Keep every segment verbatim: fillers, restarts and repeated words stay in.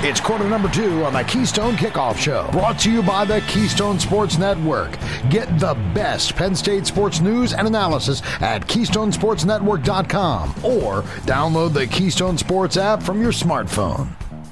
It's quarter number two on the Keystone Kickoff Show, brought to you by the Keystone Sports Network. Get the best Penn State sports news and analysis at keystone sports network dot com or download the Keystone Sports app from your smartphone.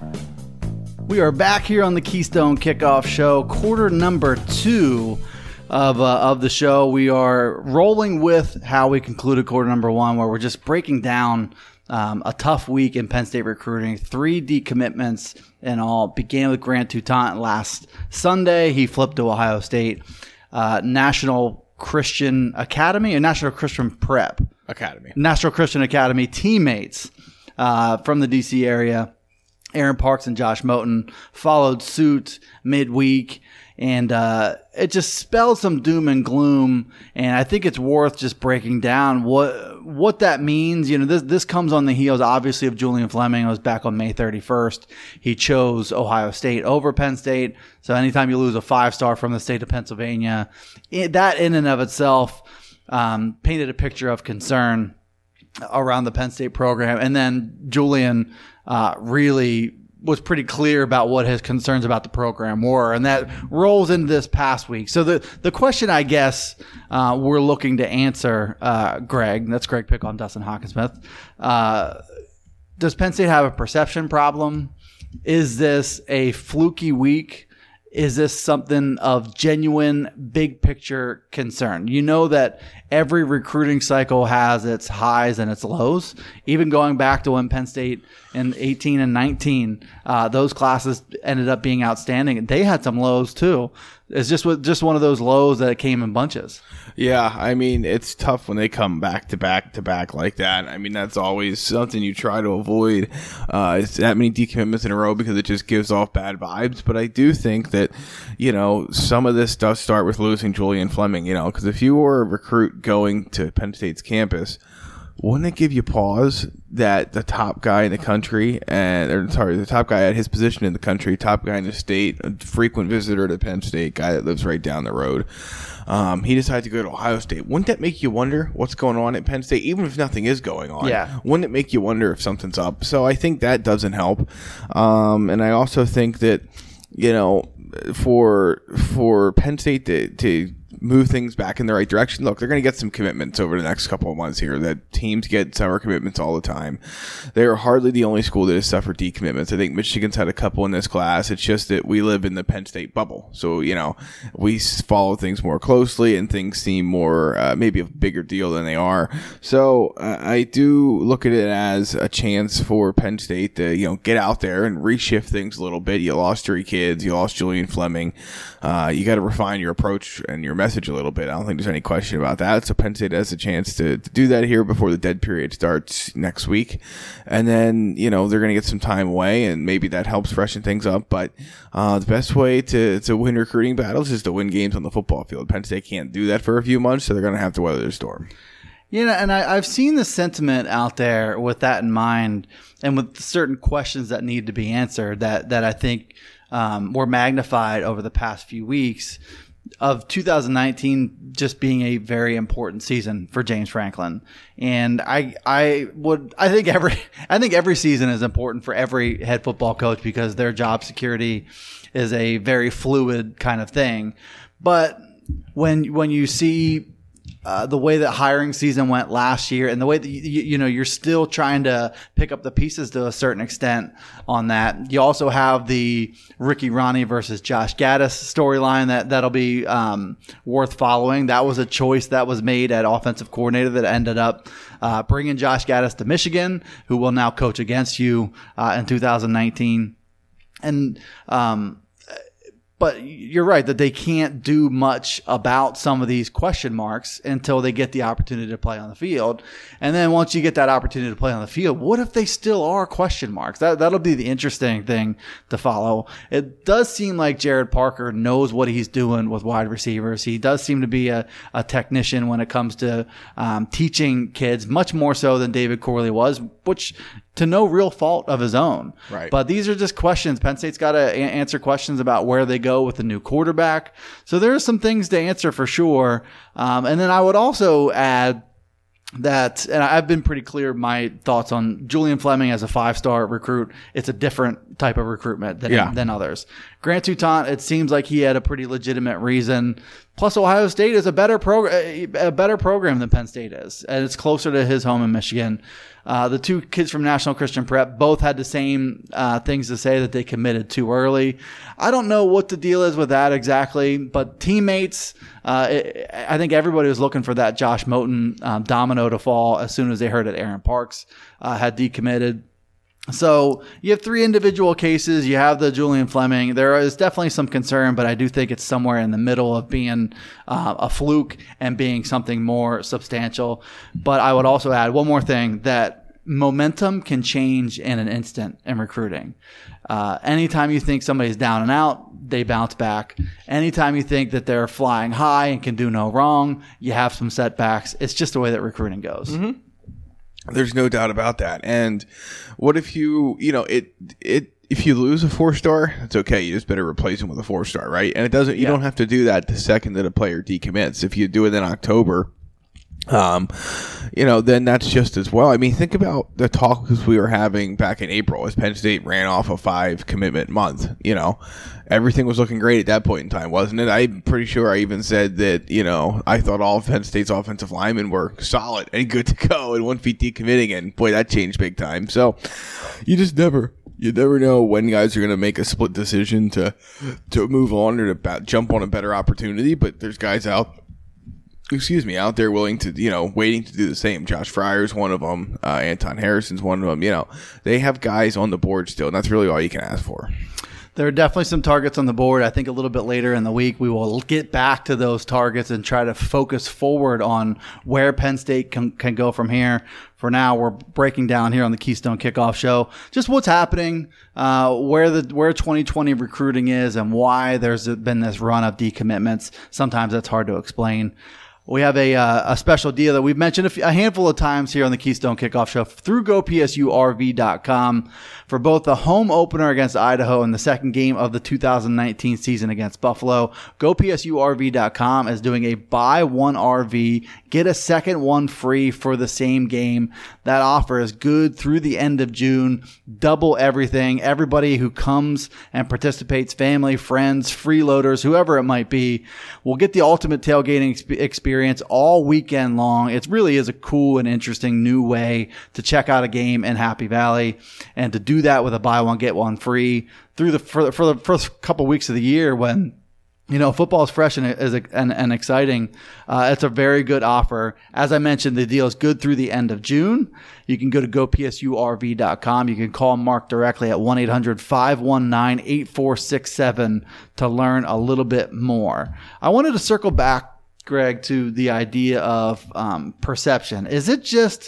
We are back here on the Keystone Kickoff Show, quarter number two of uh, of the show. We are rolling with how we concluded quarter number one, where we're just breaking down Um, a tough week in Penn State recruiting. Three decommitments in all. Began with Grant Toutant last Sunday. He flipped to Ohio State. Uh, National Christian Academy or National Christian Prep Academy. National Christian Academy teammates uh, from the D C area, Aaron Parks and Josh Moten, followed suit midweek. And uh, it just spells some doom and gloom, and I think it's worth just breaking down what what that means. You know, this this comes on the heels, obviously, of Julian Fleming. It was back on May thirty-first. He chose Ohio State over Penn State. So anytime you lose a five-star from the state of Pennsylvania, it, that in and of itself um, painted a picture of concern around the Penn State program. And then Julian uh, really was pretty clear about what his concerns about the program were, and that rolls into this past week. So the the question, I guess, uh, we're looking to answer, uh, Greg, that's Greg Pick on Dustin Hockensmith. Uh, does Penn State have a perception problem? Is this a fluky week? Is this something of genuine big picture concern? You know that every recruiting cycle has its highs and its lows. Even going back to when Penn State in eighteen and nineteen, uh, those classes ended up being outstanding. They had some lows too. It's just just one of those lows that came in bunches. Yeah, I mean, it's tough when they come back to back to back like that. I mean, that's always something you try to avoid. Uh, it's that many decommitments in a row because it just gives off bad vibes. But I do think that, you know, some of this does start with losing Julian Fleming, you know, because if you were a recruit going to Penn State's campus, wouldn't it give you pause that the top guy in the country, and or sorry, the top guy at his position in the country, top guy in the state, a frequent visitor to Penn State, guy that lives right down the road, um, he decided to go to Ohio State. Wouldn't that make you wonder what's going on at Penn State, even if nothing is going on? Yeah. Wouldn't it make you wonder if something's up? So I think that doesn't help. Um, and I also think that, you know, for for Penn State to, to move things back in the right direction. Look, they're going to get some commitments over the next couple of months here. That teams get summer commitments all the time. They are hardly the only school that has suffered decommitments. I think Michigan's had a couple in this class. It's just that we live in the Penn State bubble. So, you know, we follow things more closely and things seem more, uh, maybe a bigger deal than they are. So uh, I do look at it as a chance for Penn State to, you know, get out there and reshift things a little bit. You lost three kids. You lost Julian Fleming. Uh, you got to refine your approach and your message a little bit. I don't think there's any question about that. So Penn State has a chance to, to do that here before the dead period starts next week. And then, you know, they're going to get some time away, and maybe that helps freshen things up. But uh, the best way to, to win recruiting battles is to win games on the football field. Penn State can't do that for a few months, so they're going to have to weather the storm. You know, and I, I've seen the sentiment out there with that in mind, and with certain questions that need to be answered that, that I think um, were magnified over the past few weeks, of two thousand nineteen just being a very important season for James Franklin. And I I would I think every I think every season is important for every head football coach because their job security is a very fluid kind of thing. But when when you see Uh, the way that hiring season went last year, and the way that you, you know you're still trying to pick up the pieces to a certain extent on that. You also have the Ricky Ronnie versus Josh Gaddis storyline that that'll be um, worth following. That was a choice that was made at offensive coordinator that ended up uh, bringing Josh Gaddis to Michigan, who will now coach against you uh, in two thousand nineteen. And um, But you're right that they can't do much about some of these question marks until they get the opportunity to play on the field. And then once you get that opportunity to play on the field, what if they still are question marks? That, that'll be the interesting thing to follow. It does seem like Jared Parker knows what he's doing with wide receivers. He does seem to be a, a technician when it comes to um, teaching kids, much more so than David Corley was, which to no real fault of his own. Right. But these are just questions. Penn State's got to a- answer questions about where they go with the new quarterback. So there are some things to answer for sure. Um, and then I would also add that, and I've been pretty clear my thoughts on Julian Fleming as a five-star recruit. It's a different type of recruitment than yeah. than others. Grant Toutant, it seems like he had a pretty legitimate reason. Plus, Ohio State is a better program, a better program than Penn State is, and it's closer to his home in Michigan. Uh, the two kids from National Christian Prep both had the same uh, things to say, that they committed too early. I don't know what the deal is with that exactly, but teammates, uh, it, I think everybody was looking for that Josh Moten um, domino to fall as soon as they heard that Aaron Parks uh, had decommitted. So you have three individual cases. You have the Julian Fleming. There is definitely some concern, but I do think it's somewhere in the middle of being uh, a fluke and being something more substantial. But I would also add one more thing, that momentum can change in an instant in recruiting. Uh, anytime you think somebody's down and out, they bounce back. Anytime you think that they're flying high and can do no wrong, you have some setbacks. It's just the way that recruiting goes. Mm-hmm. There's no doubt about that. And what if you, you know, it, it, if you lose a four star, it's okay. You just better replace him with a four star, right? And it doesn't, you yeah. don't have to do that the second that a player decommits. If you do it in October, um, you know, then that's just as well. I mean, think about the talks we were having back in April as Penn State ran off a five commitment month. You know, everything was looking great at that point in time, wasn't it? I'm pretty sure I even said that, you know, I thought all of Penn State's offensive linemen were solid and good to go, and one feet decommitting, and boy, that changed big time. So you just never, you never know when guys are going to make a split decision to, to move on or to ba- jump on a better opportunity. But there's guys out excuse me, out there willing to, you know, waiting to do the same. Josh Fryer's one of them. Uh, Anton Harrison's one of them. You know, they have guys on the board still, and that's really all you can ask for. There are definitely some targets on the board. I think a little bit later in the week, we will get back to those targets and try to focus forward on where Penn State can, can go from here. For now, we're breaking down here on the Keystone Kickoff Show just what's happening, uh, where the where twenty twenty recruiting is, and why there's been this run of decommitments. Sometimes that's hard to explain. We have a uh, a special deal that we've mentioned a, few, a handful of times here on the Keystone Kickoff Show through Go P S U R V dot com for both the home opener against Idaho and the second game of the two thousand nineteen season against Buffalo. Go P S U R V dot com is doing a buy one R V, get a second one free for the same game. That offer is good through the end of June. Double everything. Everybody who comes and participates, family, friends, freeloaders, whoever it might be, will get the ultimate tailgating experience all weekend long. It really is a cool and interesting new way to check out a game in Happy Valley, and to do that with a buy one get one free through the for the, for the first couple weeks of the year when, you know, football is fresh and, is, and, and exciting. Uh, it's a very good offer. As I mentioned, the deal is good through the end of June. You can go to Go P S U R V dot com. You can call Mark directly at one eight hundred five one nine eight four six seven to learn a little bit more. I wanted to circle back, Greg, to the idea of um, perception. Is it just,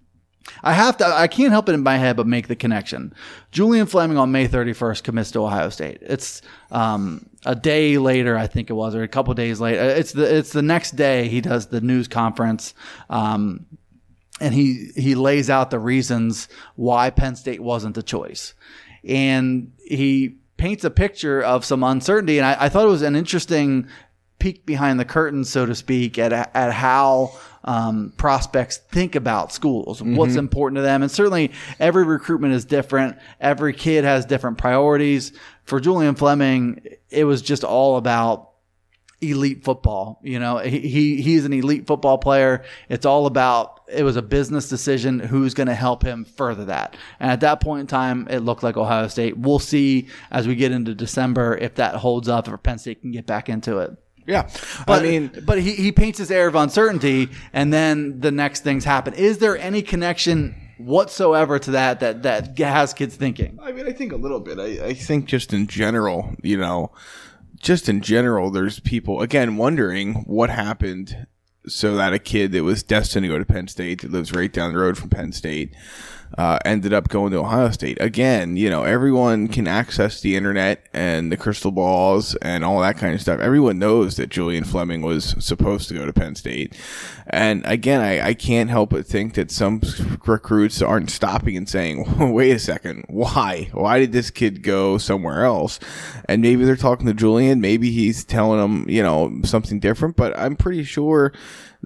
I have to, I can't help it in my head but make the connection. Julian Fleming on May thirty-first commits to Ohio State. It's um, a day later, I think it was, or a couple days later. It's the it's the next day he does the news conference, um, and he he lays out the reasons why Penn State wasn't the choice, and he paints a picture of some uncertainty. And I, I thought it was an interesting peek behind the curtain, so to speak, at at how um, prospects think about schools, mm-hmm. what's important to them. And certainly every recruitment is different. Every kid has different priorities. For Julian Fleming, it was just all about elite football. You know, he, he he's an elite football player. It's all about, it was a business decision, who's going to help him further that. And at that point in time, it looked like Ohio State. We'll see as we get into December if that holds up, if Penn State can get back into it. Yeah. But, I mean, but he, he paints this air of uncertainty, and then the next things happen. Is there any connection whatsoever to that that, that has kids thinking? I mean, I think a little bit. I, I think just in general, you know, just in general, there's people, again, wondering what happened so that a kid that was destined to go to Penn State, that lives right down the road from Penn State, uh, ended up going to Ohio State. Again, you know, everyone can access the internet and the crystal balls and all that kind of stuff. Everyone knows that Julian Fleming was supposed to go to Penn State. And again, I, I can't help but think that some recruits aren't stopping and saying, wait a second, why? Why did this kid go somewhere else? And maybe they're talking to Julian. Maybe he's telling them, you know, something different. But I'm pretty sure that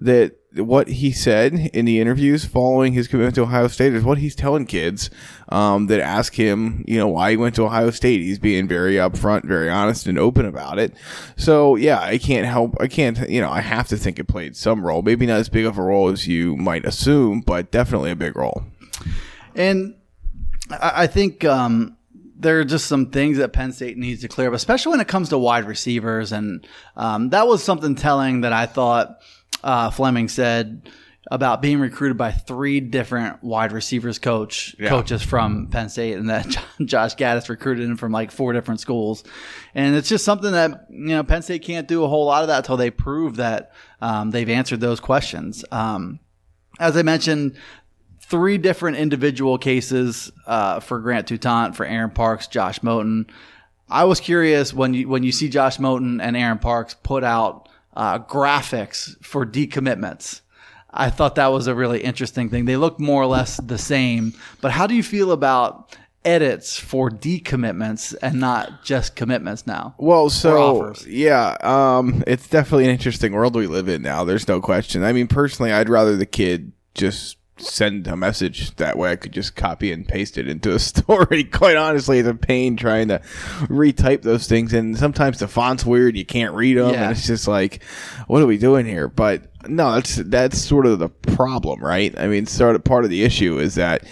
what he said in the interviews following his commitment to Ohio State is what he's telling kids um, that ask him, you know, why he went to Ohio State. He's being very upfront, very honest, and open about it. So, yeah, I can't help, I can't, you know, I have to think it played some role. Maybe not as big of a role as you might assume, but definitely a big role. And I think um, there are just some things that Penn State needs to clear up, especially when it comes to wide receivers. And um, that was something telling that I thought uh, Fleming said about being recruited by three different wide receivers coach yeah. coaches from Penn State, and that Josh Gaddis recruited him from like four different schools. And it's just something that, you know, Penn State can't do a whole lot of that until they prove that um, they've answered those questions. Um, as I mentioned, three different individual cases uh, for Grant Toutant, for Aaron Parks, Josh Moten. I was curious when you when you see Josh Moten and Aaron Parks put out uh, graphics for decommitments. I thought that was a really interesting thing. They look more or less the same, but how do you feel about edits for decommitments and not just commitments now? Well, so yeah, um, it's definitely an interesting world we live in now. There's no question. I mean, personally, I'd rather the kid just send a message. That way I could just copy and paste it into a story. Quite honestly, it's a pain trying to retype those things, and sometimes the font's weird, you can't read them, yeah. and it's just like, what are we doing here? But no, that's that's sort of the problem, right? I mean, sort of part of the issue is that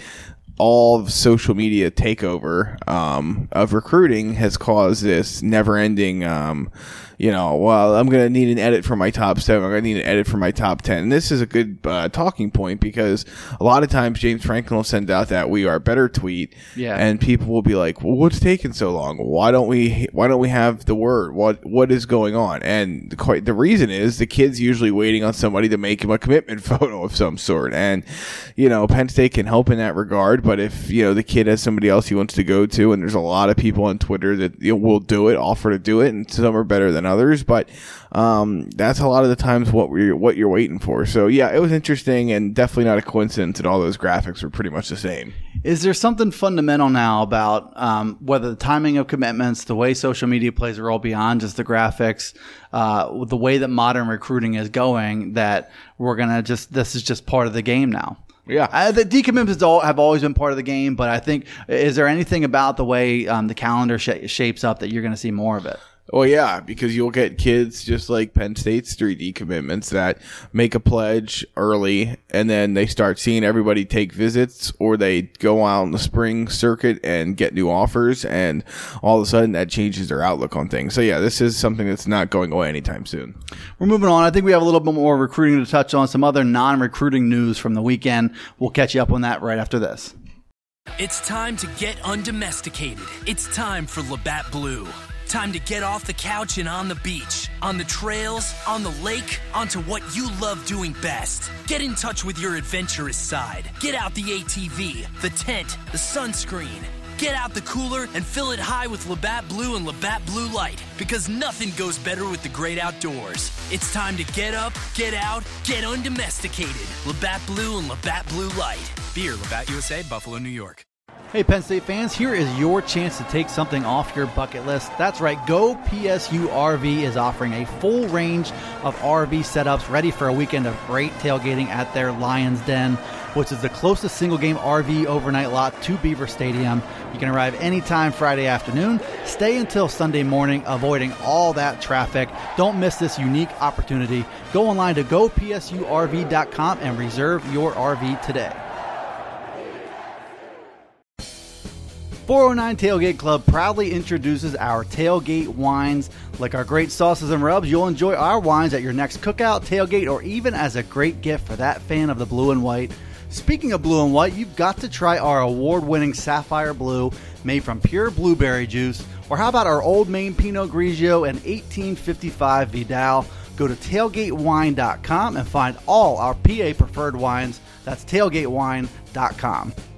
all of social media takeover um, of recruiting has caused this never-ending, um, you know, well, I'm going to need an edit for my top seven. I'm going to need an edit for my top ten. And this is a good uh, talking point, because a lot of times James Franklin will send out that "we are better" tweet, yeah. and people will be like, well, what's taking so long? Why don't we Why don't we have the word? What What is going on? And the, the reason is the kid's usually waiting on somebody to make him a commitment photo of some sort. And, you know, Penn State can help in that regard, but if, you know, the kid has somebody else he wants to go to, and there's a lot of people on Twitter that, you know, will do it, offer to do it, and some are better than others, but um, that's a lot of the times what we're what you're waiting for. So yeah, it was interesting, and definitely not a coincidence that all those graphics were pretty much the same. Is there something fundamental now about um, whether the timing of commitments, the way social media plays a role beyond just the graphics, uh, the way that modern recruiting is going, that we're gonna just this is just part of the game now? Yeah, uh, the decommitments all, have always been part of the game, but I think, is there anything about the way um, the calendar sh- shapes up that you're going to see more of it? Well, yeah, because you'll get kids just like Penn State's three decommitments that make a pledge early, and then they start seeing everybody take visits, or they go out on the spring circuit and get new offers, and all of a sudden that changes their outlook on things. So yeah, this is something that's not going away anytime soon. We're moving on. I think we have a little bit more recruiting to touch on, some other non-recruiting news from the weekend. We'll catch you up on that right after this. It's time to get undomesticated. It's time for Labatt Blue. Time to get off the couch and on the beach, on the trails, on the lake, onto what you love doing best. Get in touch with your adventurous side. Get out the A T V, the tent, the sunscreen. Get out the cooler and fill it high with Labatt Blue and Labatt Blue Light, because nothing goes better with the great outdoors. It's time to get up, get out, get undomesticated. Labatt Blue and Labatt Blue Light. Beer, Labatt U S A, Buffalo, New York. Hey, Penn State fans, here is your chance to take something off your bucket list. That's right, Go P S U R V is offering a full range of R V setups ready for a weekend of great tailgating at their Lions Den, which is the closest single-game R V overnight lot to Beaver Stadium. You can arrive anytime Friday afternoon, stay until Sunday morning, avoiding all that traffic. Don't miss this unique opportunity. Go online to go P S U R V dot com and reserve your R V today. four oh nine Tailgate Club proudly introduces our tailgate wines. Like our great sauces and rubs, you'll enjoy our wines at your next cookout, tailgate, or even as a great gift for that fan of the blue and white. Speaking of blue and white, you've got to try our award-winning Sapphire Blue, made from pure blueberry juice. Or how about our Old Maine Pinot Grigio and eighteen fifty-five Vidal? Go to tailgate wine dot com and find all our P A preferred wines. That's tailgate wine dot com.